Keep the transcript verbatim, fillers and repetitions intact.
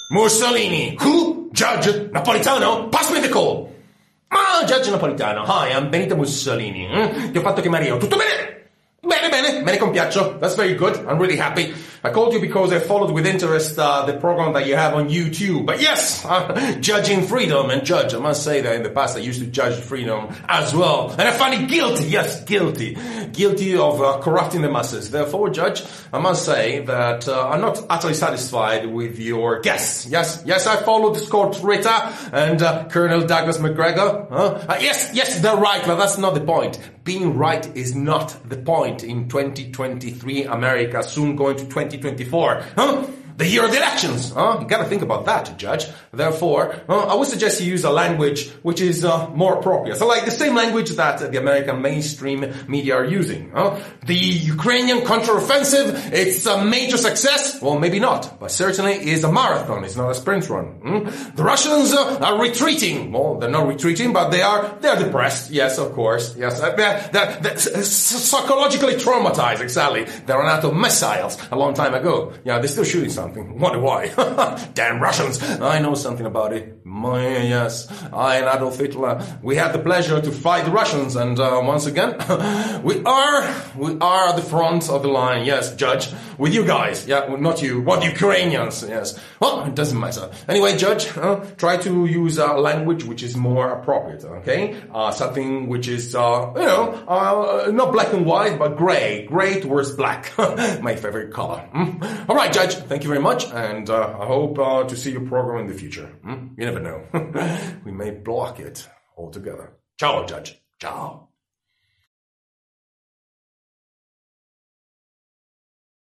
Mussolini. Who? Judge Napolitano? Pass me the call. Ah, Judge Napolitano. Hi, I'm Benito Mussolini. Mm? Ti ho fatto chiamare io. Tutto bene? Bene, bene, me ne compiaccio. That's very good. I'm really happy. I called you because I followed with interest uh, the program that you have on YouTube. But yes, uh, judging freedom. And Judge, I must say that in the past I used to judge freedom as well. And I find it guilty. Yes, guilty. Guilty of uh, corrupting the masses. Therefore, Judge, I must say that uh, I'm not utterly satisfied with your guests. Yes, yes, I followed Scott Ritter and uh, Colonel Douglas McGregor. Huh? Uh, yes, yes, they're right, but that's not the point. Being right is not the point in twenty twenty-three America, soon going to twenty twenty-four. Huh? The year of the elections. Huh? You gotta think about that, Judge. Therefore, uh, I would suggest you use a language which is uh, more appropriate. So like the same language that uh, the American mainstream media are using. Huh? The Ukrainian counteroffensive, it's a major success. Well, maybe not, but certainly is a marathon. It's not a sprint run. Hmm? The Russians uh, are retreating. Well, they're not retreating, but they are, they're depressed. Yes, of course. Yes, uh, they're, they're, they're psychologically traumatized, exactly. They ran out of missiles a long time ago. Yeah, they're still shooting something. Wonder why. Damn Russians. I know something about it. My, yes, I and Adolf Hitler, we had the pleasure to fight the Russians, and uh, once again, we are, we are at the front of the line. Yes, Judge, with you guys. Yeah, well, not you, what Ukrainians. Yes. Well, it doesn't matter. Anyway, Judge, uh, try to use a uh, language which is more appropriate. Okay, uh, something which is, uh, you know, uh, not black and white, but gray, gray towards black. My favorite color. Mm? All right, Judge. Thank you very much, and uh, I hope uh, to see your program in the future. Mm? You never know. We may block it altogether. Ciao, Judge. Ciao.